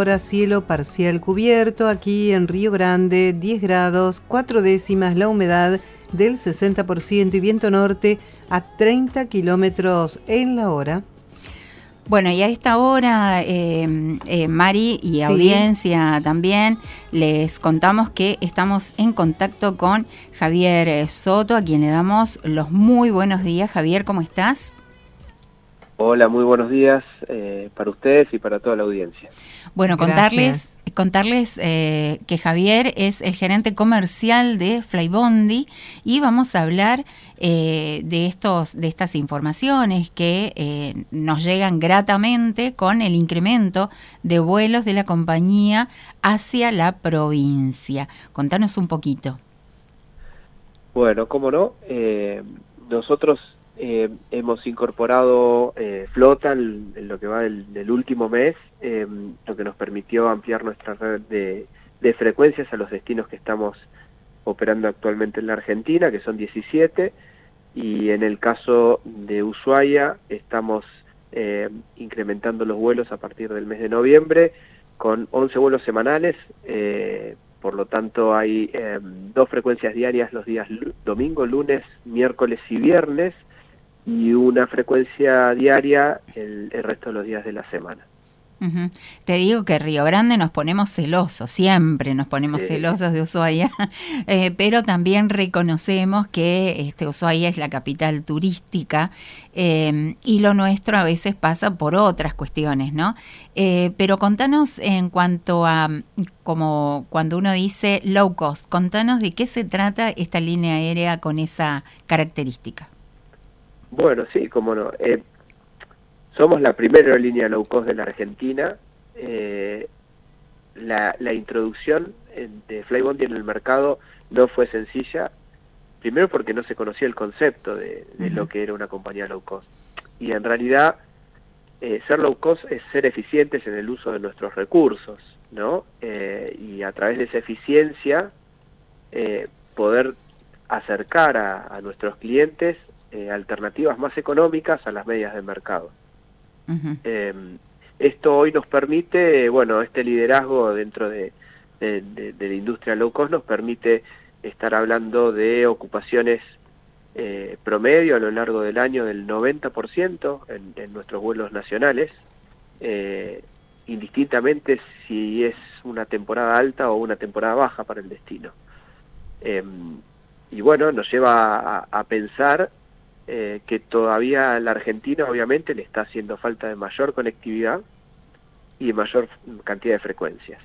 hora cielo parcial cubierto. Aquí en Río Grande 10 grados, 4 décimas la humedad del 60% y viento norte a 30 kilómetros en la hora. Bueno, y a esta hora, Mari y audiencia también, les contamos que estamos en contacto con Javier Soto, a quien le damos los muy buenos días. Javier, ¿cómo estás? Hola, muy buenos días para ustedes y para toda la audiencia. Bueno, contarles que Javier es el gerente comercial de Flybondi y vamos a hablar de estas informaciones que nos llegan gratamente con el incremento de vuelos de la compañía hacia la provincia. Contanos un poquito. Bueno, cómo no, nosotros hemos incorporado flota en lo que va del último mes, lo que nos permitió ampliar nuestra red de frecuencias a los destinos que estamos operando actualmente en la Argentina, que son 17, y en el caso de Ushuaia estamos incrementando los vuelos a partir del mes de noviembre con 11 vuelos semanales, por lo tanto hay 2 frecuencias diarias los días domingo, lunes, miércoles y viernes, y una frecuencia diaria el resto de los días de la semana. Uh-huh. Te digo que Río Grande nos ponemos celosos, siempre nos ponemos celosos de Ushuaia, pero también reconocemos que Ushuaia es la capital turística y lo nuestro a veces pasa por otras cuestiones, ¿no? Pero contanos en cuanto a, como cuando uno dice low cost, contanos de qué se trata esta línea aérea con esa característica. Bueno, sí, cómo no. Somos la primera aerolínea low cost de la Argentina. La introducción de Flybondi en el mercado no fue sencilla, primero porque no se conocía el concepto de lo que era una compañía low cost. Y en realidad, ser low cost es ser eficientes en el uso de nuestros recursos, ¿no? Y a través de esa eficiencia, poder acercar a nuestros clientes alternativas más económicas a las medias del mercado. Uh-huh. Esto hoy nos permite, bueno, este liderazgo dentro de la industria low cost nos permite estar hablando de ocupaciones promedio a lo largo del año del 90% en nuestros vuelos nacionales, indistintamente si es una temporada alta o una temporada baja para el destino. Y bueno, nos lleva a pensar que todavía a la Argentina obviamente le está haciendo falta de mayor conectividad y mayor cantidad de frecuencias.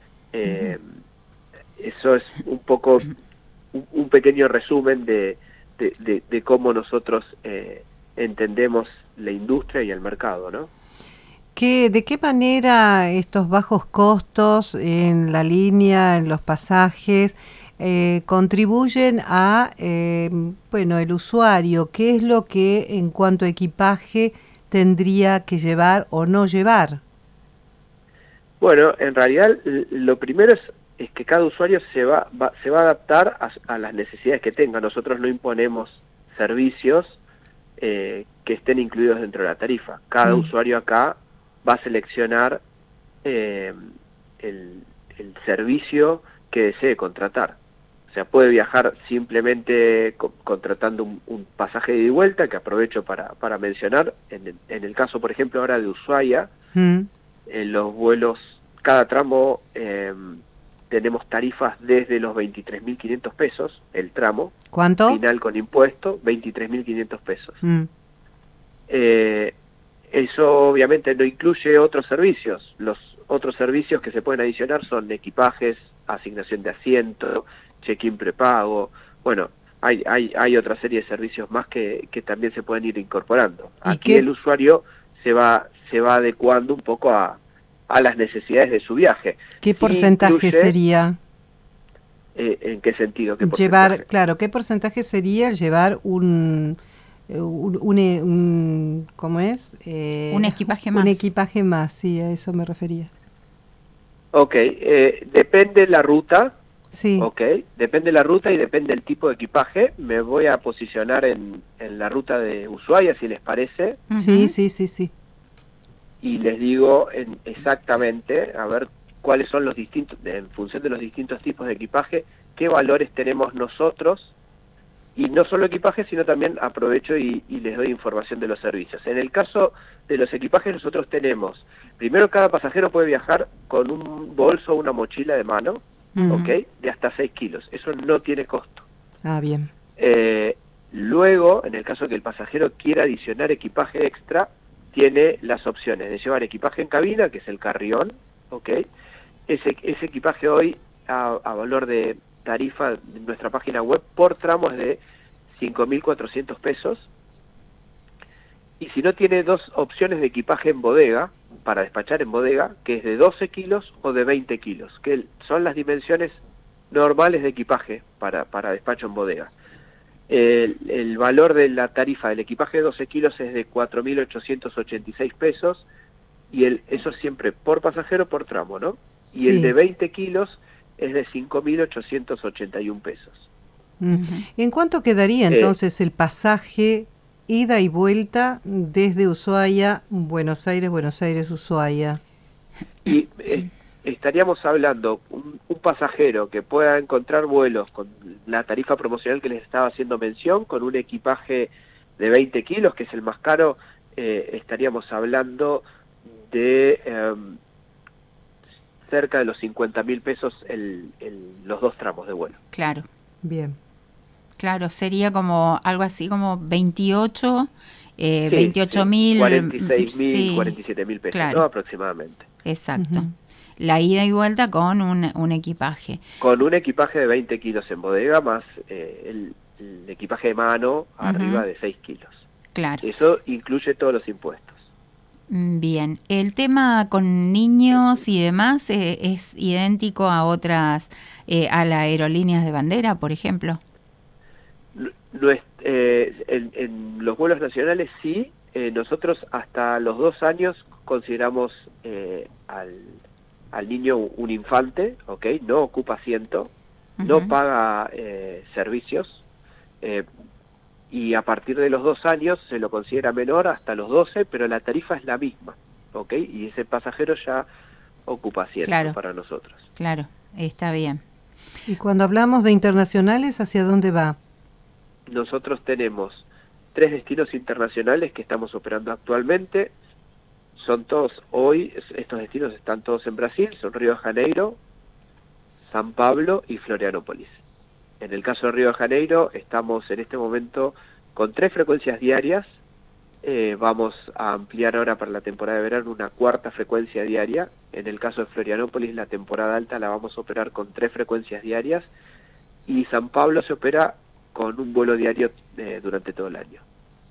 Eso es un poco un pequeño resumen de cómo nosotros entendemos la industria y el mercado, ¿no? ¿De qué manera estos bajos costos en la línea, en los pasajes, contribuyen a el usuario? ¿Qué es lo que en cuanto a equipaje tendría que llevar o no llevar? Bueno, en realidad lo primero es que cada usuario se va a adaptar a las necesidades que tenga. Nosotros no imponemos servicios que estén incluidos dentro de la tarifa. Cada usuario acá va a seleccionar el servicio que desee contratar. O sea, puede viajar simplemente contratando un pasaje de ida y vuelta, que aprovecho para mencionar. En el caso, por ejemplo, ahora de Ushuaia, en los vuelos, cada tramo tenemos tarifas desde los 23.500 pesos, el tramo. ¿Cuánto? Final con impuesto, 23.500 pesos. Eso obviamente no incluye otros servicios. Los otros servicios que se pueden adicionar son equipajes, asignación de asiento, check-in prepago. Bueno, hay otra serie de servicios más que también se pueden ir incorporando. Aquí el usuario se va adecuando un poco a las necesidades de su viaje. ¿Qué porcentaje sería? ¿En qué sentido? ¿Qué porcentaje? Claro, ¿qué porcentaje sería llevar un ¿cómo es? Un equipaje más. Un equipaje más, sí, a eso me refería. Ok, depende la ruta. Sí. Ok, depende la ruta y depende el tipo de equipaje. Me voy a posicionar en la ruta de Ushuaia, si les parece. Sí, sí, sí, sí. y les digo exactamente, a ver cuáles son los distintos, en función de los distintos tipos de equipaje, qué valores tenemos nosotros, y no solo equipaje, sino también aprovecho y les doy información de los servicios. En el caso de los equipajes, nosotros tenemos, primero, cada pasajero puede viajar con un bolso o una mochila de mano, ¿ok? De hasta 6 kilos. Eso no tiene costo. Ah, bien. Luego, en el caso de que el pasajero quiera adicionar equipaje extra, tiene las opciones de llevar equipaje en cabina, que es el carrión, ¿ok? Ese equipaje hoy, a valor de tarifa de nuestra página web, por tramos de 5.400 pesos. Y si no, tiene dos opciones de equipaje en bodega, para despachar en bodega, que es de 12 kilos o de 20 kilos, que son las dimensiones normales de equipaje para despacho en bodega. El valor de la tarifa del equipaje de 12 kilos es de 4.886 pesos, y eso siempre por pasajero por tramo, ¿no? Y Sí. el de 20 kilos es de 5.881 pesos. ¿En cuánto quedaría entonces el pasaje ida y vuelta desde Ushuaia, Buenos Aires, Ushuaia? Y estaríamos hablando, un pasajero que pueda encontrar vuelos con la tarifa promocional que les estaba haciendo mención, con un equipaje de 20 kilos, que es el más caro, estaríamos hablando de cerca de los 50.000 pesos los dos tramos de vuelo. Claro. Bien. Claro, sería como algo así como 28, Sí, 28.000. 46.000, Sí, 47.000 pesos, claro. ¿no? Aproximadamente. Exacto. La ida y vuelta con un equipaje. Con un equipaje de 20 kilos en bodega, más el equipaje de mano arriba de 6 kilos. Claro. Eso incluye todos los impuestos. Bien, el tema con niños y demás es idéntico a otras, a las aerolíneas de bandera, por ejemplo. En los vuelos nacionales sí, nosotros hasta los 2 años consideramos al niño un infante, ¿ok? No ocupa asiento, no paga servicios, y a partir de los 2 años se lo considera menor hasta los 12, pero la tarifa es la misma, ¿ok? Y ese pasajero ya ocupa asiento para nosotros. Claro, está bien. Y cuando hablamos de internacionales, ¿hacia dónde va? Nosotros tenemos 3 destinos internacionales que estamos operando actualmente. Son todos hoy, estos destinos están todos en Brasil, son Río de Janeiro, San Pablo y Florianópolis. En el caso de Río de Janeiro estamos en este momento con 3 frecuencias diarias. Vamos a ampliar ahora para la temporada de verano una 4ª frecuencia diaria. En el caso de Florianópolis, la temporada alta la vamos a operar con 3 frecuencias diarias, y San Pablo se opera con un vuelo diario durante todo el año.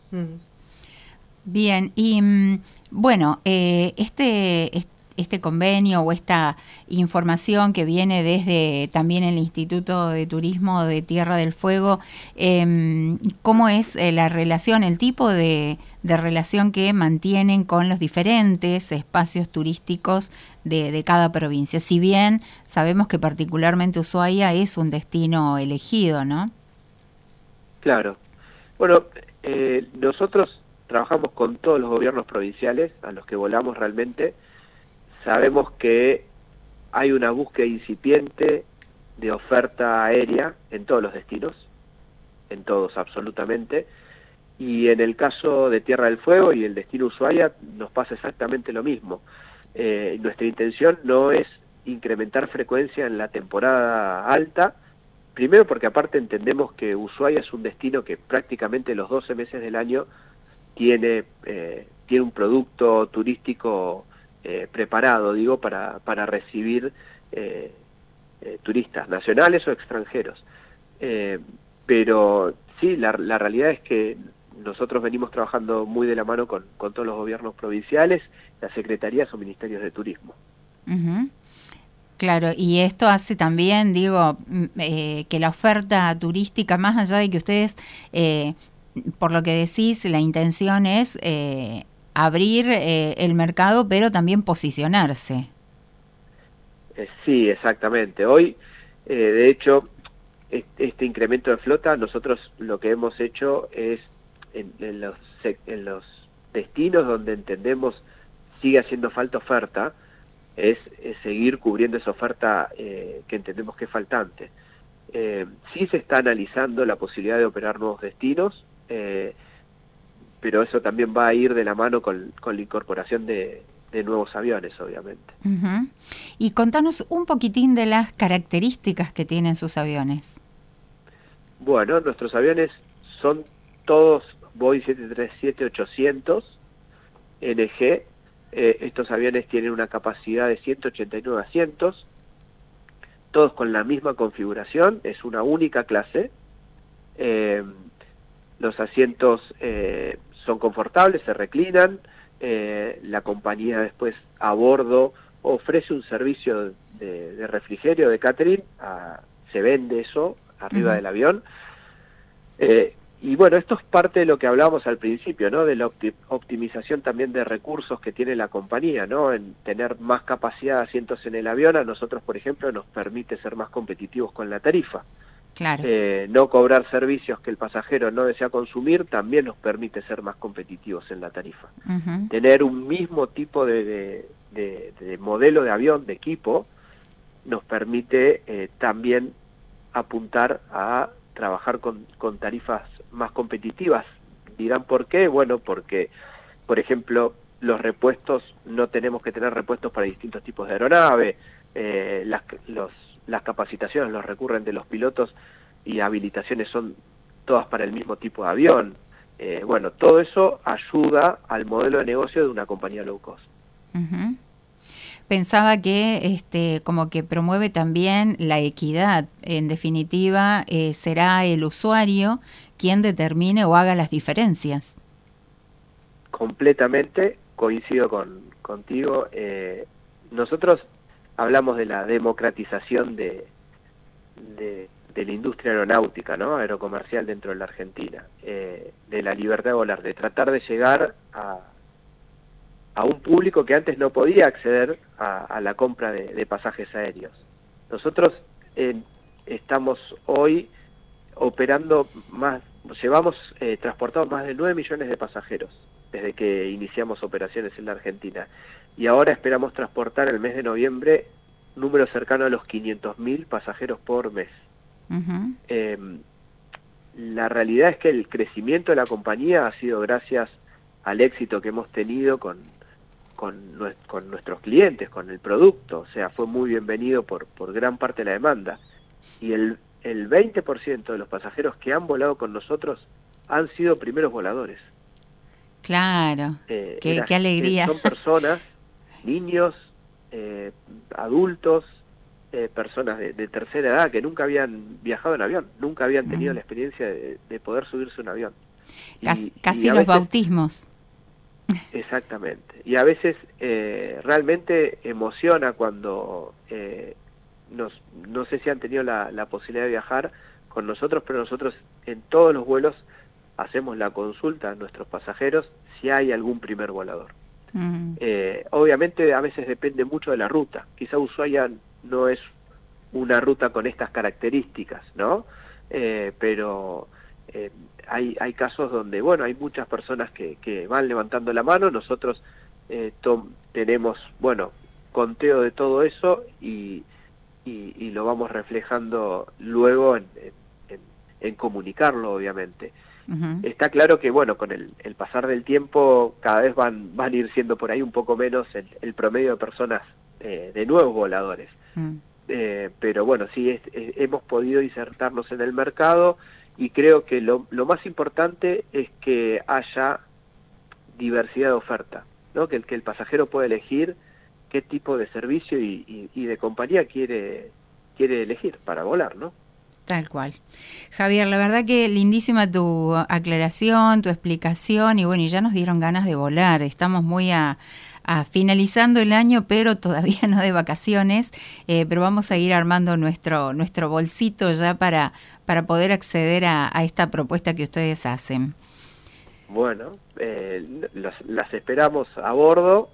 Bien, y bueno, este convenio o esta información que viene desde también el Instituto de Turismo de Tierra del Fuego, ¿cómo es la relación, el tipo de relación que mantienen con los diferentes espacios turísticos de cada provincia? Si bien sabemos que particularmente Ushuaia es un destino elegido, ¿no? Claro. Bueno, nosotros trabajamos con todos los gobiernos provinciales a los que volamos realmente. Sabemos que hay una búsqueda incipiente de oferta aérea en todos los destinos, en todos absolutamente, y en el caso de Tierra del Fuego y el destino Ushuaia nos pasa exactamente lo mismo. Nuestra intención no es incrementar frecuencia en la temporada alta, primero porque aparte entendemos que Ushuaia es un destino que prácticamente los 12 meses del año tiene un producto turístico preparado, digo, para recibir turistas nacionales o extranjeros. Pero sí, la realidad es que nosotros venimos trabajando muy de la mano con todos los gobiernos provinciales, las secretarías o ministerios de turismo. Claro, y esto hace también, digo, que la oferta turística, más allá de que ustedes, por lo que decís, la intención es abrir el mercado, pero también posicionarse. Sí, exactamente. Hoy, de hecho, este incremento de flota, nosotros lo que hemos hecho es en los destinos donde entendemos sigue haciendo falta oferta, es seguir cubriendo esa oferta que entendemos que es faltante. Sí se está analizando la posibilidad de operar nuevos destinos, pero eso también va a ir de la mano con la incorporación de nuevos aviones, obviamente. Uh-huh. Y contanos un poquitín de las características que tienen sus aviones. Bueno, nuestros aviones son todos Boeing 737-800 NG. Estos aviones tienen una capacidad de 189 asientos, todos con la misma configuración, es una única clase. Los asientos son confortables, se reclinan. La compañía después a bordo ofrece un servicio de refrigerio, de catering, se vende eso arriba del avión. Y bueno, esto es parte de lo que hablábamos al principio, ¿no? De la optimización también de recursos que tiene la compañía, ¿no? En tener más capacidad de asientos en el avión, a nosotros, por ejemplo, nos permite ser más competitivos con la tarifa. Claro. No cobrar servicios que el pasajero no desea consumir también nos permite ser más competitivos en la tarifa. Uh-huh. Tener un mismo tipo de modelo de avión, de equipo, nos permite también apuntar a trabajar con tarifas más competitivas. Dirán ¿por qué? Bueno, porque, por ejemplo, los repuestos, no tenemos que tener repuestos para distintos tipos de aeronave, las capacitaciones, los recurrentes de los pilotos y habilitaciones son todas para el mismo tipo de avión. Bueno, todo eso ayuda al modelo de negocio de una compañía low cost. Uh-huh. Pensaba que como que promueve también la equidad. En definitiva, será el usuario quien determine o haga las diferencias. Completamente, coincido contigo. Nosotros hablamos de la democratización de la industria aeronáutica, ¿no? Aerocomercial dentro de la Argentina, de la libertad de volar, de tratar de llegar a un público que antes no podía acceder a la compra de pasajes aéreos. Nosotros estamos hoy operando transportado más de 9 millones de pasajeros desde que iniciamos operaciones en la Argentina. Y ahora esperamos transportar el mes de noviembre número cercano a los 500.000 pasajeros por mes. Uh-huh. La realidad es que el crecimiento de la compañía ha sido gracias al éxito que hemos tenido con nuestros clientes, con el producto. O sea, fue muy bienvenido por gran parte de la demanda. Y el 20% de los pasajeros que han volado con nosotros han sido primeros voladores. Claro, qué alegría. Son personas, niños, adultos, personas de tercera edad que nunca habían viajado en avión, nunca habían tenido la experiencia de poder subirse a un avión. Casi los bautismos. Exactamente. Y a veces realmente emociona cuando, no sé si han tenido la posibilidad de viajar con nosotros, pero nosotros en todos los vuelos hacemos la consulta a nuestros pasajeros si hay algún primer volador. Obviamente a veces depende mucho de la ruta. Quizá Ushuaia no es una ruta con estas características, ¿no? Pero hay casos donde, bueno, hay muchas personas que van levantando la mano. Nosotros tenemos, bueno, conteo de todo eso y lo vamos reflejando luego en comunicarlo, obviamente. Uh-huh. Está claro que, bueno, con el pasar del tiempo cada vez van a ir siendo por ahí un poco menos el promedio de personas de nuevos voladores. Pero bueno, sí, hemos podido insertarnos en el mercado y creo que lo más importante es que haya diversidad de oferta, ¿no? Que el pasajero pueda elegir qué tipo de servicio y de compañía quiere elegir para volar, ¿no? Tal cual. Javier, la verdad que lindísima tu aclaración, tu explicación, y bueno, y ya nos dieron ganas de volar. Estamos muy a finalizando el año, pero todavía no de vacaciones, pero vamos a ir armando nuestro bolsito ya para poder acceder a esta propuesta que ustedes hacen. Bueno, las esperamos a bordo.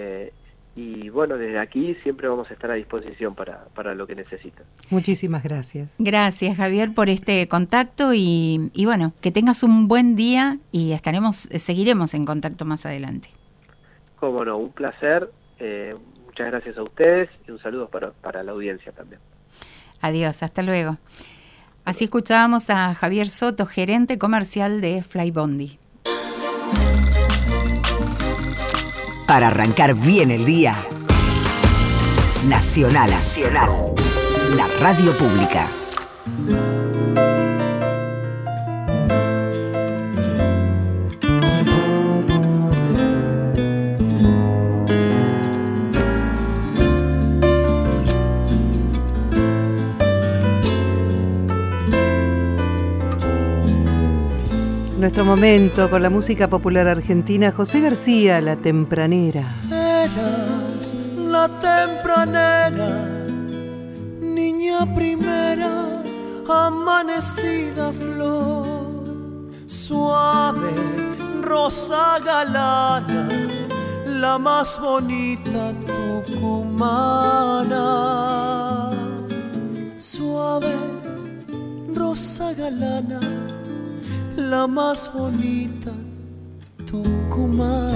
Y bueno, desde aquí siempre vamos a estar a disposición para lo que necesiten. Muchísimas gracias. Gracias, Javier, por este contacto y bueno, que tengas un buen día y seguiremos en contacto más adelante. Cómo no, un placer. Muchas gracias a ustedes y un saludo para la audiencia también. Adiós, hasta luego. Así escuchábamos a Javier Soto, gerente comercial de Flybondi. Para arrancar bien el día, Nacional, la radio pública. Nuestro momento con la música popular argentina, José García, La Tempranera. Eras la tempranera, niña primera, amanecida flor, suave, rosa galana, la más bonita tucumana. Suave, rosa galana, la más bonita tucumana.